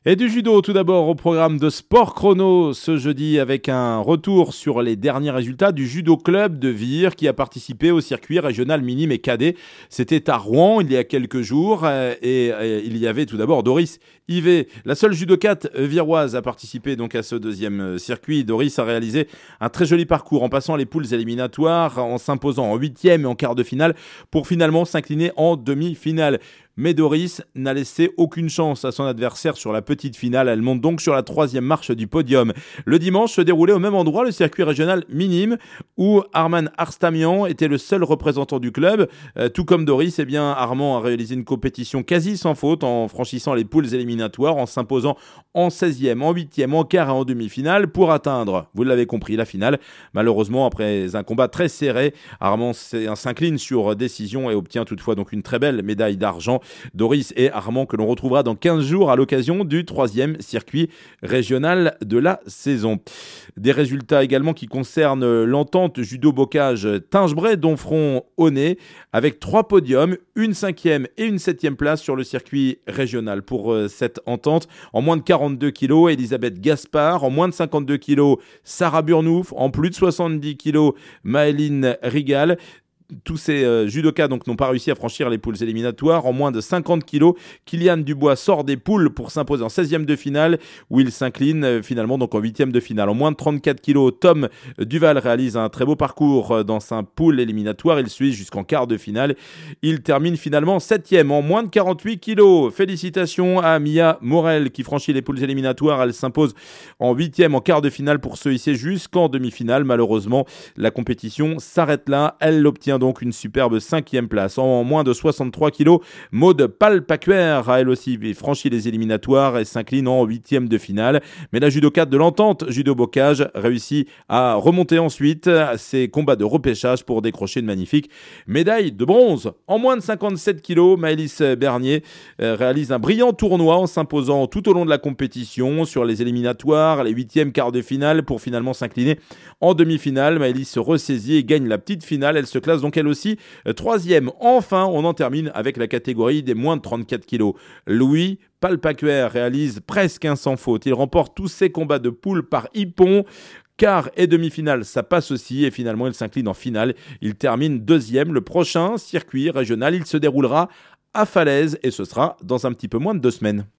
Et du judo, tout d'abord au programme de Sport Chrono ce jeudi avec un retour sur les derniers résultats du judo club de Vire qui a participé au circuit régional minime et cadet. C'était à Rouen il y a quelques jours et il y avait tout d'abord Doris Yvet, la seule judokate viroise à participer donc à ce deuxième circuit. Doris a réalisé un très joli parcours en passant les poules éliminatoires, en s'imposant en huitième et en quart de finale pour finalement s'incliner en demi-finale. Mais Doris n'a laissé aucune chance à son adversaire sur la petite finale. Elle monte donc sur la troisième marche du podium. Le dimanche se déroulait au même endroit le circuit régional minime où Arman Arstamian était le seul représentant du club. Tout comme Doris, Armand a réalisé une compétition quasi sans faute en franchissant les poules éliminatoires, en s'imposant en 16e, en 8e, en quart et en demi-finale pour atteindre, vous l'avez compris, la finale. Malheureusement, après un combat très serré, Armand s'incline sur décision et obtient toutefois donc une très belle médaille d'argent. Doris et Armand que l'on retrouvera dans 15 jours à l'occasion du 3e circuit régional de la saison. Des résultats également qui concernent l'entente judo-bocage Tingebray-Donfront-Aunay avec 3 podiums, une 5e et une 7e place sur le circuit régional. Pour cette entente, en moins de 42 kg, Elisabeth Gaspard, en moins de 52 kg, Sarah Burnouf, en plus de 70 kg, Maëline Rigal. Tous ces judokas donc n'ont pas réussi à franchir les poules éliminatoires. En moins de 50 kilos, Kylian Dubois sort des poules pour s'imposer en 16e de finale où il s'incline finalement donc en 8e de finale. En moins de 34 kilos, Tom Duval réalise un très beau parcours dans sa poule éliminatoire. Il suit jusqu'en quart de finale. Il termine finalement 7e en moins de 48 kilos. Félicitations à Mia Morel qui franchit les poules éliminatoires. Elle s'impose en 8e en quart de finale pour se hisser jusqu'en demi-finale. Malheureusement, la compétition s'arrête là. Elle obtient donc une superbe 5e place. En moins de 63 kilos, Maude Palpacuer a elle aussi franchi les éliminatoires et s'incline en 8e de finale. Mais la judokate de l'entente judo-bocage réussit à remonter ensuite à ses combats de repêchage pour décrocher une magnifique médaille de bronze. En moins de 57 kilos, Maëlys Bernier réalise un brillant tournoi en s'imposant tout au long de la compétition sur les éliminatoires, les 8e, quarts de finale pour finalement s'incliner en demi-finale. Maëlys se ressaisit et gagne la petite finale. Elle se classe donc elle aussi 3e. Enfin, on en termine avec la catégorie des moins de 34 kilos. Louis Palpacuer réalise presque un sans faute. Il remporte tous ses combats de poule par hippon. Quart et demi-finale, ça passe aussi et finalement il s'incline en finale. Il termine 2e. Le prochain circuit régional, il se déroulera à Falaise et ce sera dans un petit peu moins de 2 semaines.